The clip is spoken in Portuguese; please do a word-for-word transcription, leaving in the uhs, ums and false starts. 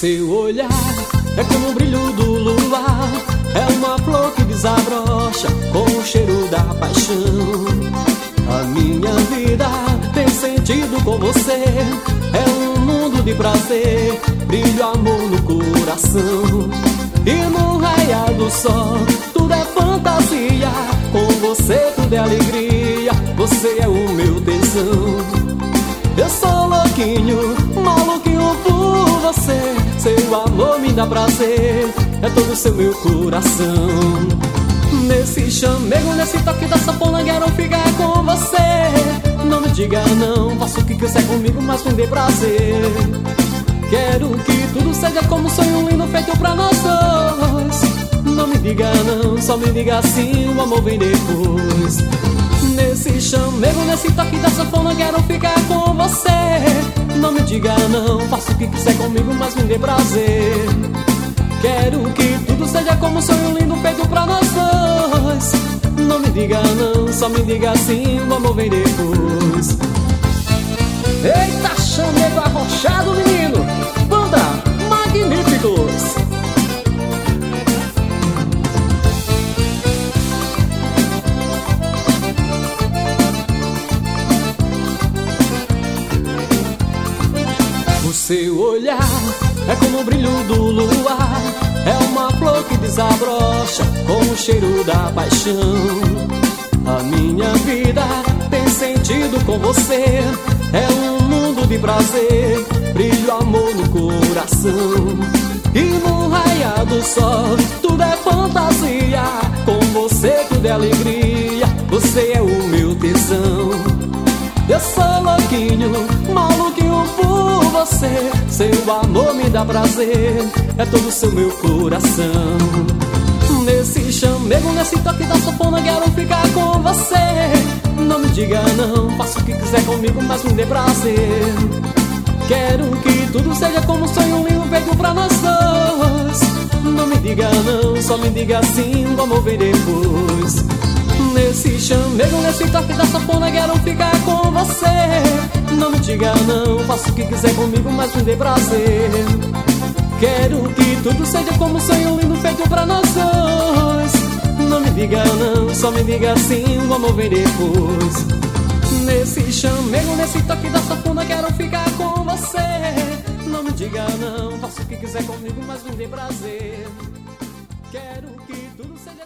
seu olhar é como o brilho do luar, é uma flor que desabrocha com o cheiro da paixão. A minha vida tem sentido com você, é um mundo de prazer, brilho amor no coração. E no raiar do sol tudo é fantasia, com você tudo é alegria, você é o meu tesão. Eu sou louquinho, maluquinho por você, seu amor me dá prazer, é todo seu meu coração. Nesse chamego, nesse toque da sanfona, quero ficar com você. Não me diga não, faça o que quiser comigo, mas me dê prazer. Quero que tudo seja como um sonho lindo feito pra nós dois. Não me diga não, só me diga sim, o amor vem depois. Nesse chamego, nesse toque da sanfona, quero ficar com você. Não me diga não, faça o que quiser comigo, mas me dê prazer. Quero que tudo seja como um sonho lindo feito pra nós dois. Não me diga não, só me diga sim, o amor vem depois. Eita, chamego arrochado, menino! Banda Magníficos! O seu olhar é como o brilho do luar, é uma flor que desabrocha com o cheiro da paixão. A minha vida tem sentido com você, é um mundo de prazer, brilho amor no coração. E no raiar do sol tudo é fantasia, com você tudo é alegria, você é o meu tesão. Eu sou louquinho, maluquinho por você, seu amor me dá prazer, é todo seu meu coração. Nesse chamego, nesse toque da sanfona, quero ficar com você. Não me diga não, faça o que quiser comigo, mas me dê prazer. Quero que tudo seja como um sonho lindo feito pra nós dois. Não me diga não, só me diga sim, o amor vem depois. Nesse chamego, nesse toque da sanfona, quero ficar com você. Não me diga não, faça o que quiser comigo, mas me dê prazer. Quero que tudo seja como um sonho lindo feito pra nós dois. Não me diga não, só me diga sim, o amor vem depois. Nesse chamego, nesse toque da sanfona, quero ficar com você. Não me diga não, faça o que quiser comigo, mas me dê prazer. Quero que tudo seja